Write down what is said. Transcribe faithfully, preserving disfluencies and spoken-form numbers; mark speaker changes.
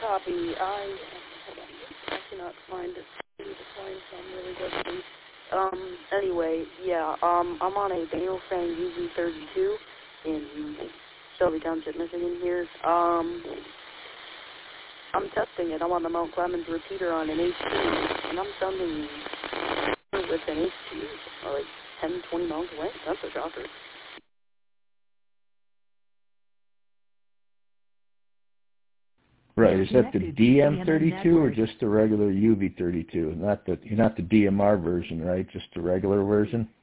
Speaker 1: copy. I, hold on, I cannot find it. I need to find some really good. Um, anyway, yeah, um, I'm on a Baofeng U V thirty-two in Shelby Township, Michigan here. Um, I'm testing it. I'm on the Mount Clemens repeater on an H two, and I'm sounding with an H two, uh, like ten, twenty miles away. That's a shocker.
Speaker 2: Right, is that the D M thirty-two or just the regular U V thirty-two? Not the, not the D M R version, right? Just the regular version?